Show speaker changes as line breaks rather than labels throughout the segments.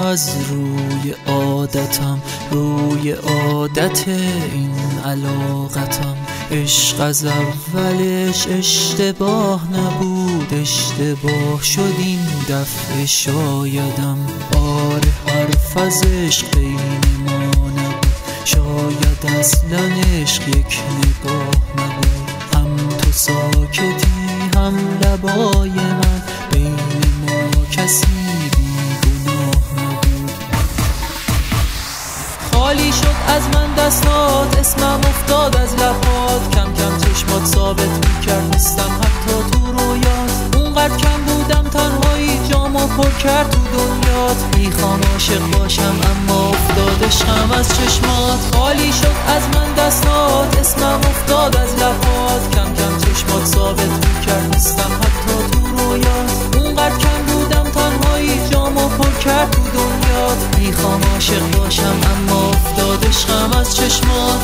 از روی عادتم، روی عادت این علاقتم. عشق از اولش اشتباه نبود، اشتباه شد این دفعه شایدم. آره حرف از عشق بین ما نبود، شاید اصلا عشق یک نگاه نبود. هم تو ساکتی هم لبای من، بین ما کسی بیگناه نبود. خالی شد از من دستات، اسمم افتاد از لبات. کم کم چشمات ثابت میکرد نیستم حتی تو رویات. اونقدر کم بودم تنهایی جامو پر کرد تو دنیات. میخوام عاشق باشم اما افتاد عشقم از چشمات. خالی شد از من دستات، اسمم افتاد از لبات. کم کم چشمات ثابت میکرد نیستم حتی تو رویات. اونقدر کم بودم تنهایی جامو پر کرد تو دنیات. میخوام عاشق باشم اما افتاد عشقم از چشمات.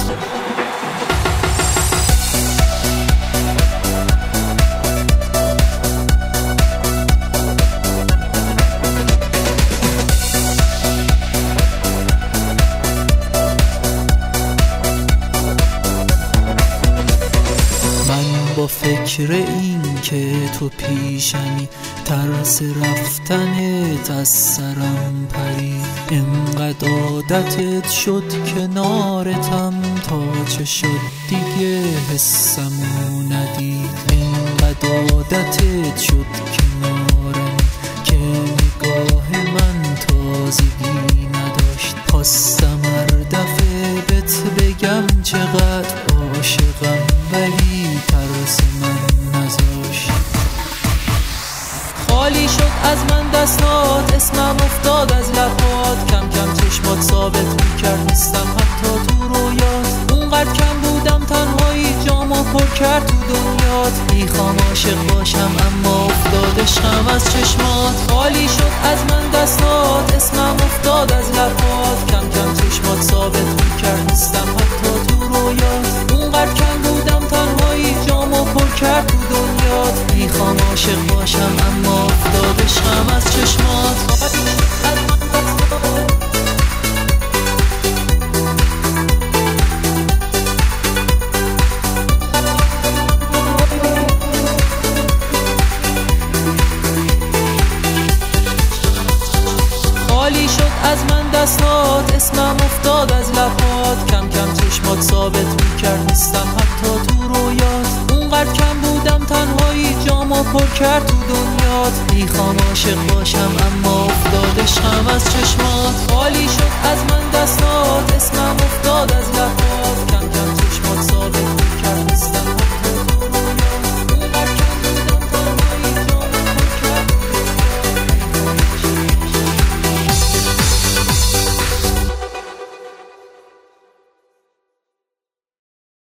با فکر این که تو پیشمی، ترس رفتنت از سرم پرید. انقدر عادتت شد کنارتم، تا چه شد دیگه حسمو ندید. انقدر عادتت شد کنارم که نگاه من تازگی نداشت. خواستم هر دفعه بهت بگم چقدر عاشقم، ولی ترس من نذاشت. خالی شد از من دستات، اسمم افتاد از لبات. کم کم چشمات ثابت میکرد نیستم حتی تو رویات. اونقدر کم بودم تنهایی جامو پر کرد تو دنیات. میخوام عاشق باشم اما افتاد عشقم از چشمات. خالی شد از من دستات، اسمم افتاد از لبات. کم کم چشمات ثابت میکرد نیستم حتی تو رویات. اونقدر کم بودم تنهایی جامو پر کرد تو دنیات. میخوام عاشق باشم اما افتاد عشقم از چشمات. خالی شد از من دستات، اسمم افتاد از لبات. کم کم چشمات ثابت میکرد نیستم حتی تو رویات. اونقدر کم بودم تنهایی جامو پر کرد تو دنیات. میخوام عاشق باشم اما افتاد عشقم از چشمات. خالی شد از من دستات،